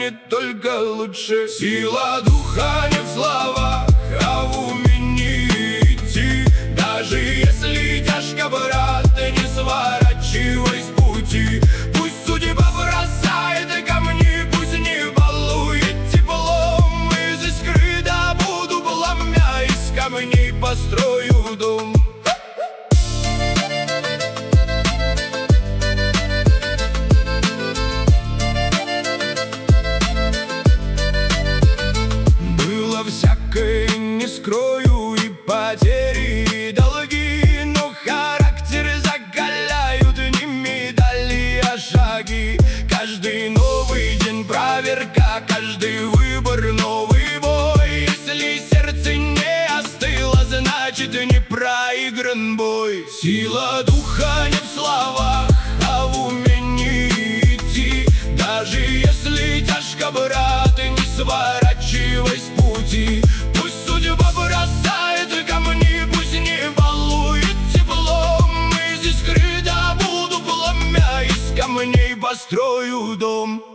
станет только лучше. Сила духа не в словах, а в умении идти. Даже если тяжко, брат, не сворачивай с пути. Пусть судьба бросает камни, пусть не балует теплом. Из искры добуду пламя, из камней построю дом. Было всякое, не скрою, и потери, и долги, но характер закаляют не медали, а шаги. Каждый новый день проверка, каждый выбор новый бой. Если сердце не остыло, значит не проигран бой. Сила духа не в словах, а в умении идти. Даже если тяжко, брат, не сворачивай с пути. Пусть судьба бросает камни, пусть не балует теплом. Из искры добуду пламя, из камней построю дом.